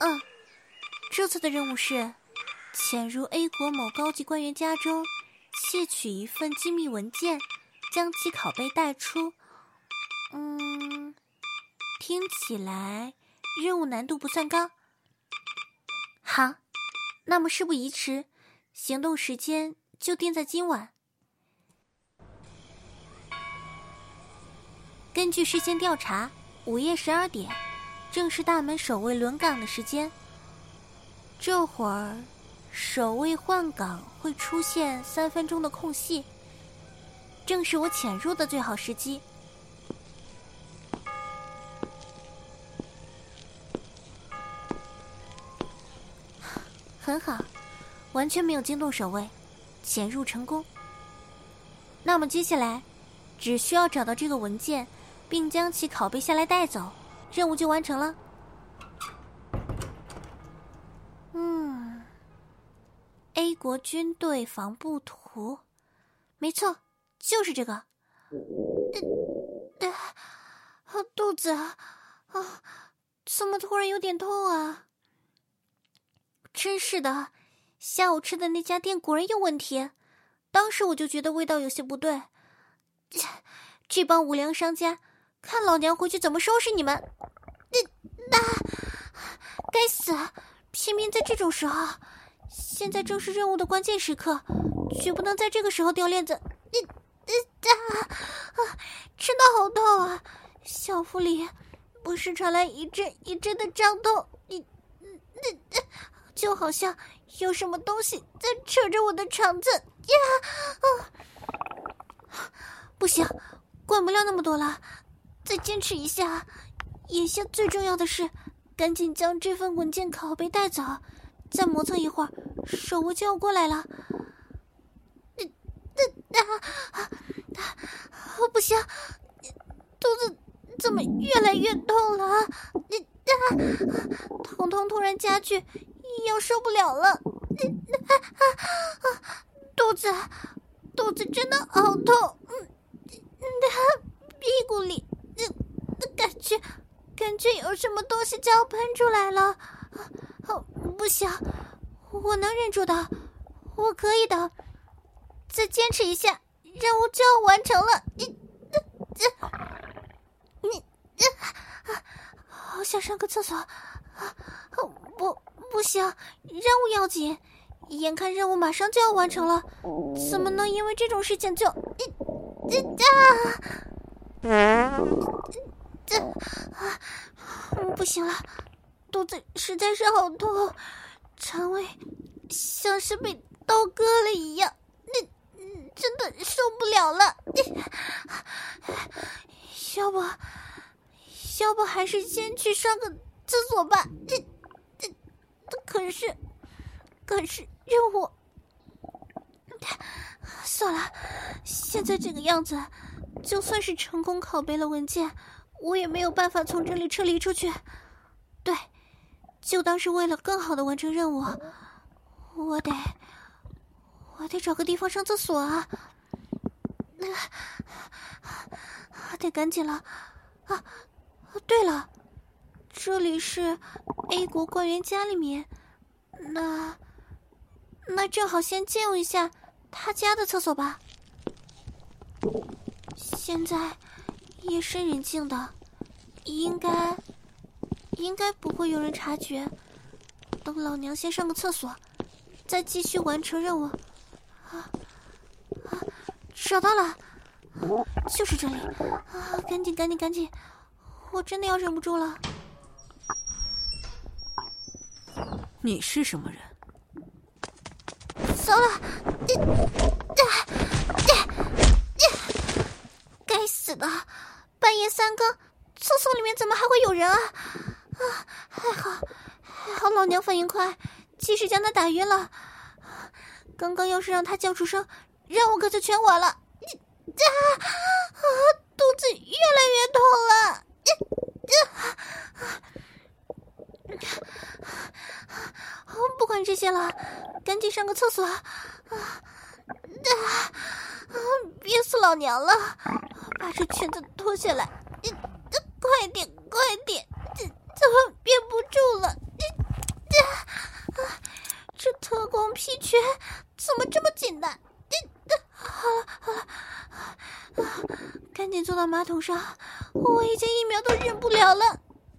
这次的任务是潜入 A 国某高级官员家中，窃取一份机密文件，将其拷贝带出。听起来任务难度不算高。好，那么事不宜迟，行动时间就定在今晚。根据事先调查，午夜12点正是大门守卫轮岗的时间。这会儿守卫换岗会出现3分钟的空隙，正是我潜入的最好时机。很好，完全没有惊动守卫，潜入成功。那么接下来只需要找到这个文件，并将其拷贝下来带走，任务就完成了。A 国军队防部图，没错，就是这个。肚子怎么突然有点痛啊？真是的，下午吃的那家店果然有问题，当时我就觉得味道有些不对。这帮无良商家，看老娘回去怎么收拾你们！该死，偏偏在这种时候，现在正是任务的关键时刻，绝不能在这个时候掉链子。吃的好痛啊！小腹里不时传来一阵一阵的胀痛，就好像有什么东西在扯着我的肠子呀！不行，管不了那么多了，再坚持一下。眼下最重要的是，赶紧将这份文件拷贝带走，再磨蹭一会儿，守卫就要过来了。不行，肚子怎么越来越痛了？痛突然加剧，要受不了了。肚子真的好痛。屁股里感觉有什么东西就要喷出来了。不行，我能忍住的，我可以的，再坚持一下，任务就要完成了。好想上个厕所。不行，任务要紧，眼看任务马上就要完成了，怎么能因为这种事情就不行了，肚子实在是好痛，肠胃像是被刀割了一样，真的受不了了。要不还是先去上个厕所吧。可是任务，算了，现在这个样子，就算是成功拷贝了文件，我也没有办法从这里撤离出去。对，就当是为了更好的完成任务，我得找个地方上厕所啊！得赶紧了。对了，这里是 A 国官员家里面，那正好先借用一下他家的厕所吧。现在夜深人静的，应该不会有人察觉。等老娘先上个厕所，再继续完成任务。找到了，就是这里。赶紧，我真的要忍不住了。 你是什么人？ 糟了！该死的！半夜3更，厕所里面怎么还会有人啊？还好老娘反应快，及时将他打晕了。刚刚要是让他叫出声，任务可就全完了。肚子越来越痛了。不管这些了，赶紧上个厕所。憋死老娘了，把这裙子脱下来。快点，怎么憋不住了？ 马桶上，我已经1秒都忍不了了。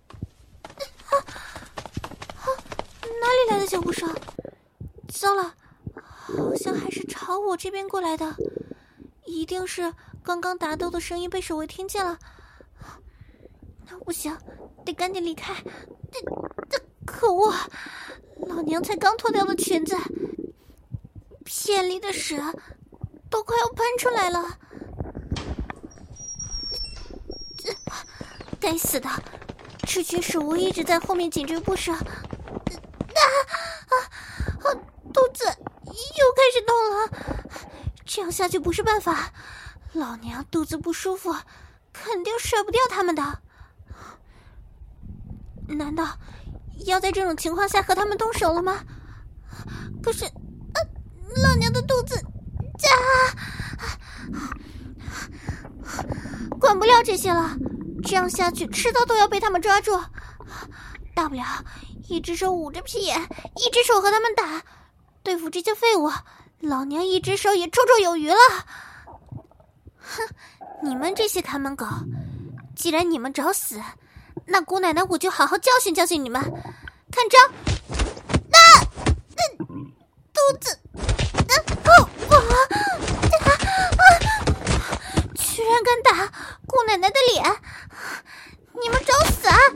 哪里来的脚步声？糟了，好像还是朝我这边过来的，一定是刚刚打斗的声音被守卫听见了。不行，得赶紧离开。这可恶，老娘才刚脱掉的裙子，片里的屎都快要喷出来了。该死的，这群守卫一直在后面紧追不舍。肚子又开始痛了，这样下去不是办法。老娘肚子不舒服，肯定甩不掉他们的。难道要在这种情况下和他们动手了吗？可是，老娘的肚子，管不了这些了，这样下去迟早都要被他们抓住。大不了一只手捂着屁眼，一只手和他们打，对付这些废物，老娘一只手也绰绰有余了。哼，你们这些看门狗，既然你们找死，那姑奶奶我就好好教训教训你们，看招！肚子，居然敢打姑奶奶的脸，你们找死啊！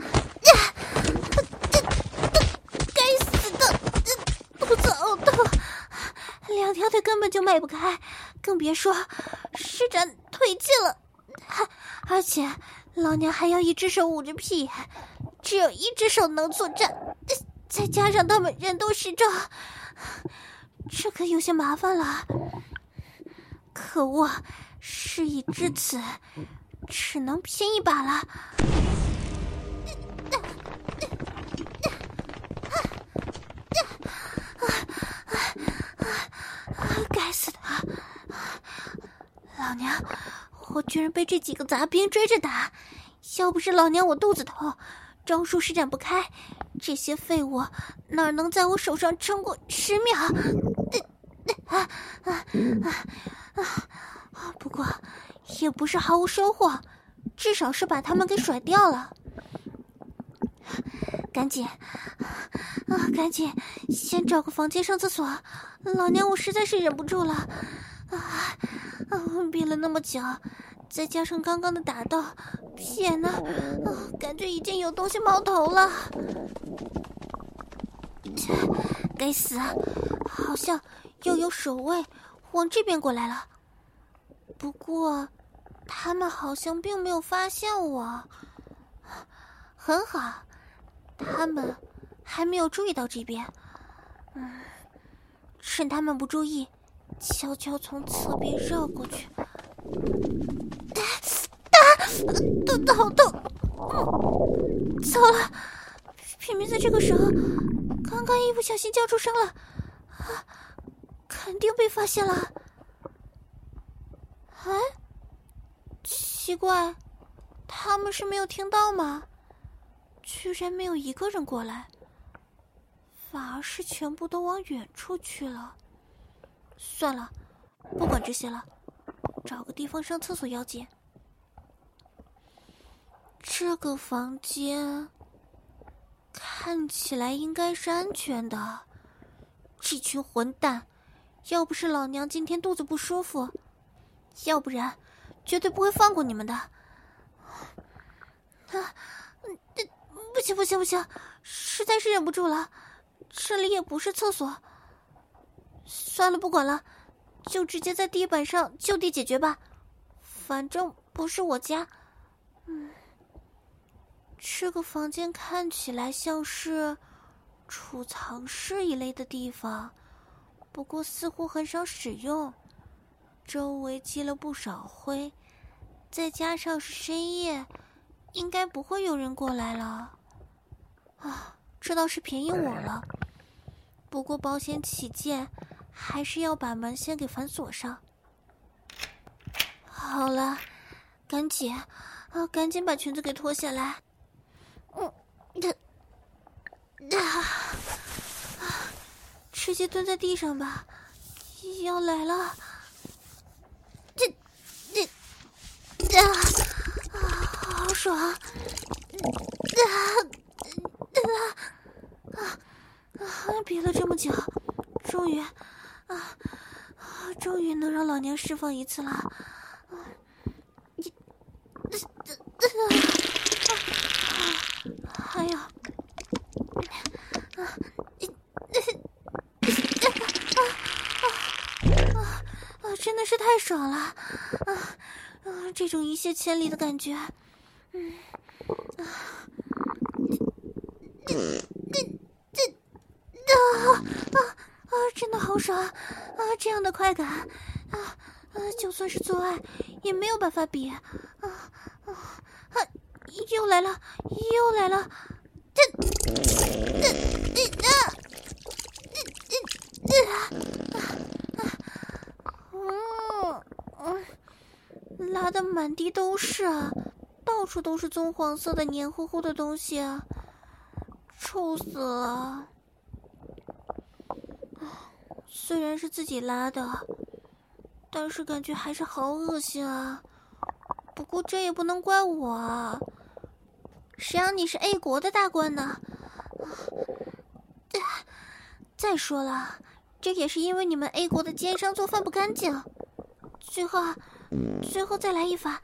该死的，肚子呕吐，2条腿根本就迈不开，更别说施展腿技了。而且老娘还要一只手捂着屁眼，只有一只手能作战，再加上他们人多势众，这可有些麻烦了。可恶，事已至此，只能拼一把了。该死的，老娘，我居然被这几个杂兵追着打，要不是老娘我肚子痛，招数施展不开，这些废物哪能在我手上撑过10秒？不过也不是毫无收获，至少是把他们给甩掉了。赶紧先找个房间上厕所，老娘我实在是忍不住了。憋了那么久，再加上刚刚的打斗，屁眼呢，感觉已经有东西冒头了。该死，好像又有守卫往这边过来了。不过他们好像并没有发现我。很好，他们还没有注意到这边。趁他们不注意，悄悄从侧边绕过去。肚子好痛！糟了，偏偏在这个时候，刚刚一不小心叫出声了，肯定被发现了。奇怪，他们是没有听到吗？居然没有一个人过来，反而是全部都往远处去了。算了，不管这些了，找个地方上厕所要紧。这个房间看起来应该是安全的。这群混蛋，要不是老娘今天肚子不舒服，要不然绝对不会放过你们的。不行，实在是忍不住了，这里也不是厕所。算了，不管了，就直接在地板上就地解决吧，反正不是我家。这个房间看起来像是储藏室一类的地方，不过似乎很少使用，周围积了不少灰，再加上是深夜，应该不会有人过来了。这倒是便宜我了。不过保险起见，还是要把门先给反锁上。好了，赶紧把裙子给脱下来。直接蹲在地上吧，要来了。 好爽！憋了这么久，终于能让老娘释放一次了。还有，真的是太爽了！这种一泻千里的感觉，真的好爽啊！这样的快感，就算是做爱也没有办法比。又来了！拉得满地都是啊，到处都是棕黄色的黏糊糊的东西啊，臭死了！虽然是自己拉的，但是感觉还是好恶心啊。不过这也不能怪我啊，谁让你是 A 国的大官呢？再说了，这也是因为你们 A 国的奸商做饭不干净。最后再来一发。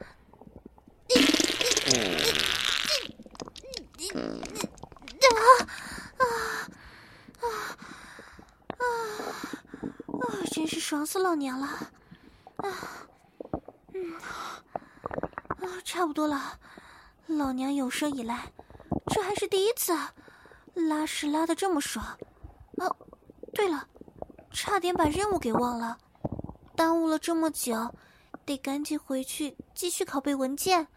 真是爽死老娘了！差不多了，老娘有生以来，这还是第一次拉屎拉得这么爽。对了，差点把任务给忘了，耽误了这么久，得赶紧回去继续拷贝文件。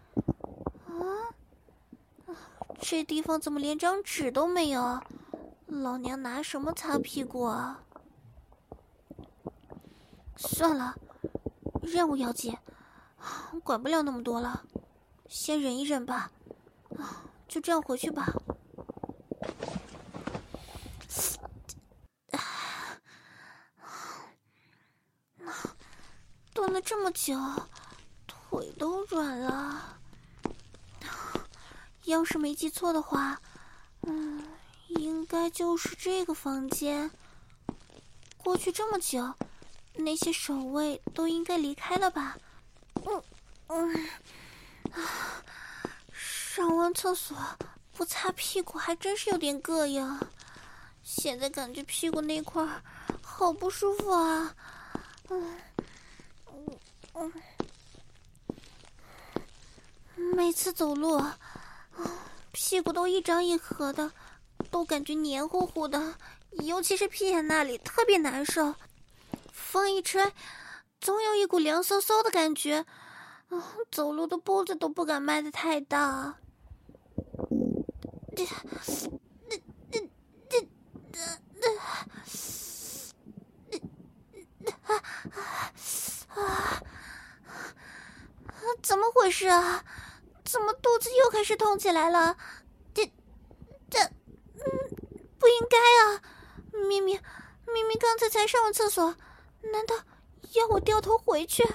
这地方怎么连张纸都没有？老娘拿什么擦屁股啊？算了，任务要紧，管不了那么多了，先忍一忍吧。就这样回去吧。蹲了这么久，腿都软了。要是没记错的话，应该就是这个房间。过去这么久，那些守卫都应该离开了吧？上完厕所不擦屁股还真是有点膈应，现在感觉屁股那块好不舒服啊！每次走路，屁股都一张一合的，都感觉黏糊糊的，尤其是屁眼那里特别难受。风一吹，总有一股凉飕飕的感觉，走路的步子都不敢迈得太大。怎么回事啊？怎么肚子又开始痛起来了？不应该啊！明明刚才才上完厕所，难道要我掉头回去？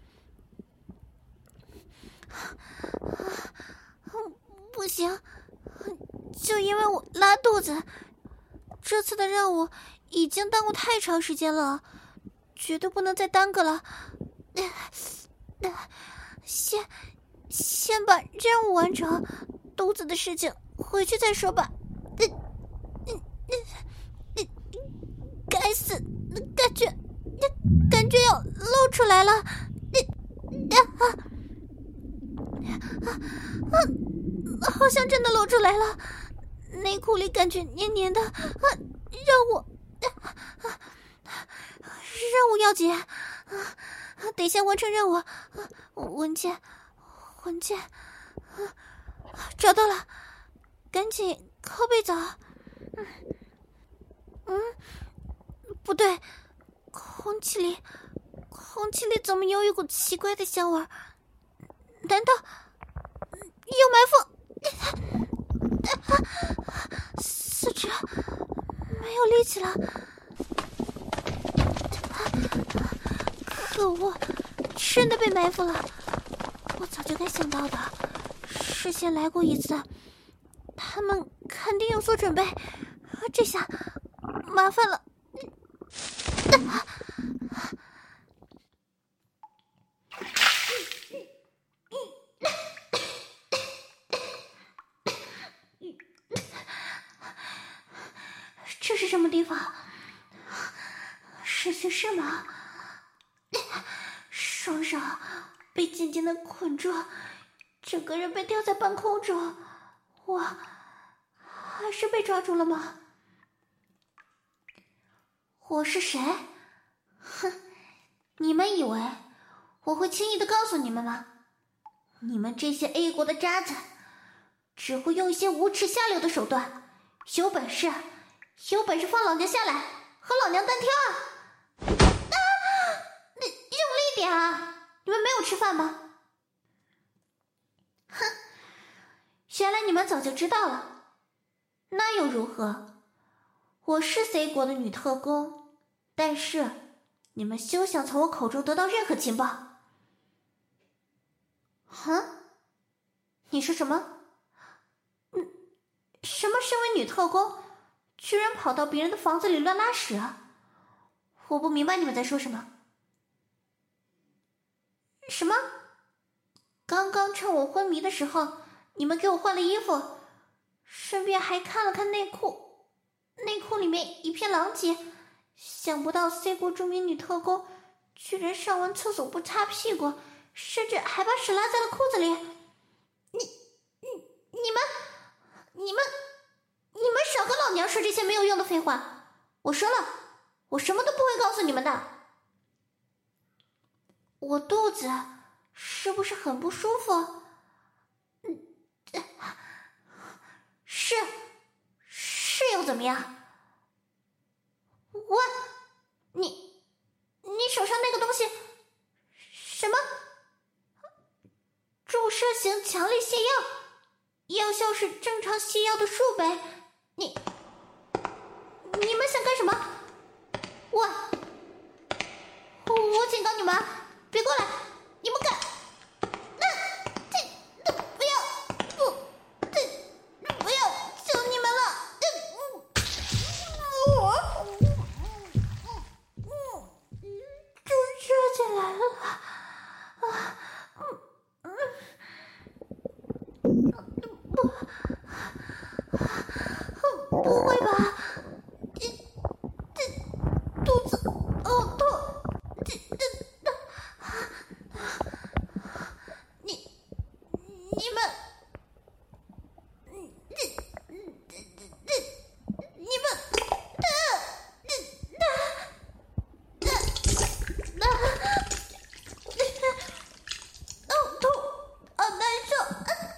不行，就因为我拉肚子，这次的任务已经耽误太长时间了，绝对不能再耽搁了。先把任务完成，肚子的事情回去再说吧。该死，感觉要露出来了。好像真的露出来了，内裤里感觉黏黏的，让我任务要紧，得先完成任务。文件找到了，赶紧拷贝走。不对，空气里怎么有一股奇怪的香味？难道有埋伏？四肢没有力气了。可恶，真的被埋伏了！我早就该想到的， 事先来过一次，他们肯定有所准备。这下麻烦了。这是什么地方？实习室吗？双手被紧紧的捆住，整个人被吊在半空中。我还是被抓住了吗？我是谁？哼，你们以为我会轻易的告诉你们吗？你们这些 A 国的渣子，只会用一些无耻下流的手段。有本事放老娘下来，和老娘单挑啊！你用力点啊！你们没有吃饭吗？哼，原来你们早就知道了。那又如何？我是 C 国的女特工，但是你们休想从我口中得到任何情报。你说什么？什么身为女特工，居然跑到别人的房子里乱拉屎啊？我不明白你们在说什么。什么？刚刚趁我昏迷的时候，你们给我换了衣服，顺便还看了看内裤，内裤里面一片狼藉。想不到 C 国著名女特工居然上完厕所不擦屁股，甚至还把屎拉在了裤子里。你们少跟老娘说这些没有用的废话！我说了，我什么都不会告诉你们的。我肚子是不是很不舒服？是又怎么样？喂，你手上那个东西，什么？注射型强力泻药，药效是正常泻药的数倍。你们想干什么？我警告你们，别过来！你们敢？不要！求你们了！就射进来了。不会吧？肚子好痛！你们好痛，好难受！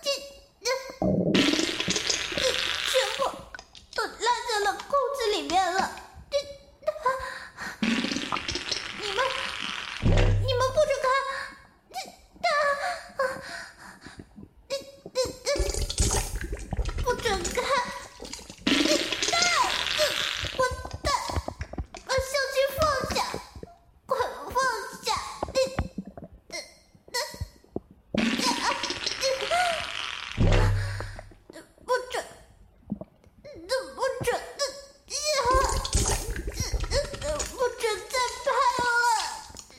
全部都烂在了裤子里面了。你们不准看！不准看！混蛋！把相机放下！快放下！不准！不准再拍了！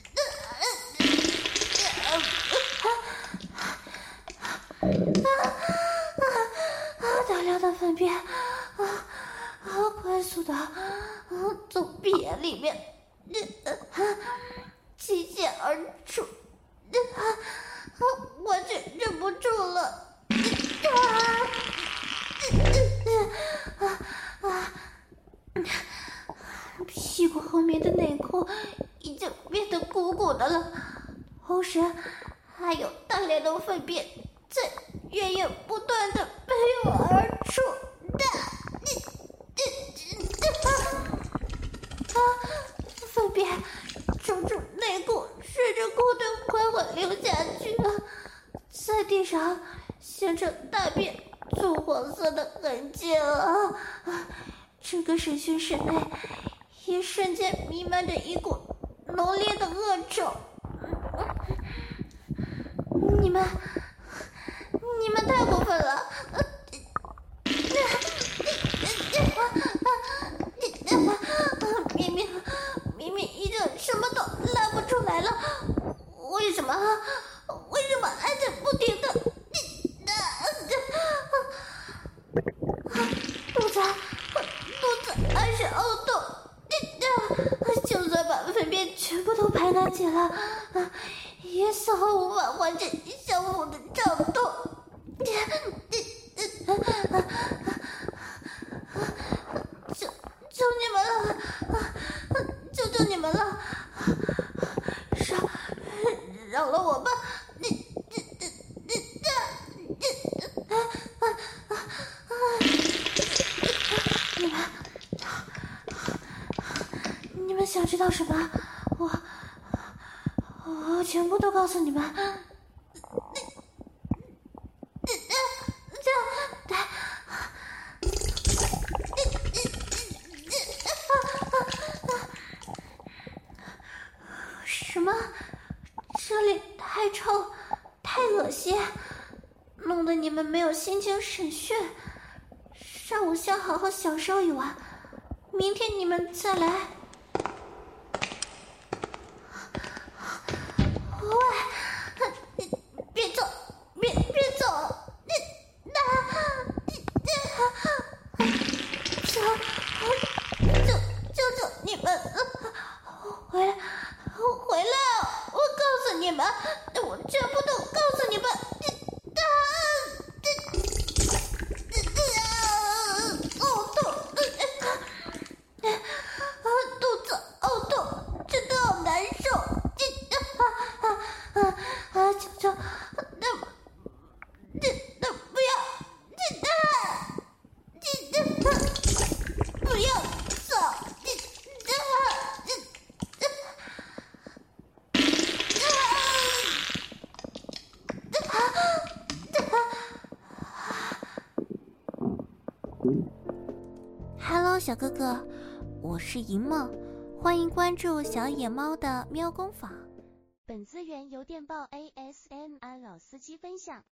大量的粪便快速的从鼻眼里面倾泻而出，完全忍不住了。屁股后面的内裤已经变得鼓鼓的了，同时还有大量的粪便在源源不断的喷涌而出。粪便冲出内裤，顺着裤腿缓缓流下去了，在地上形成大片棕黄色的痕迹了。整个审讯室内也瞬间弥漫着一股浓烈的恶臭。你们你们太过分了！明明一直什么都拉不出来了，为什么还在不停的肚子还是呕吐，就算把粪便全部都排干净了，也丝毫无法缓解小腹的胀痛。求你们了，求你们了，饶了我吧！你们想知道什么？我全部都告诉你们。什么？这里太臭，太恶心，弄得你们没有心情审讯。上午先好好享受一晚，明天你们再来。喂，别走，别走！求你们，回来！我告诉你们，我全部都告诉你们。肚子呕吐，真的好难受。求不要，不要走。Hello， 小哥哥，我是银梦，欢迎关注小野猫的喵工坊。 本资源由电报 ASMR 老司机分享。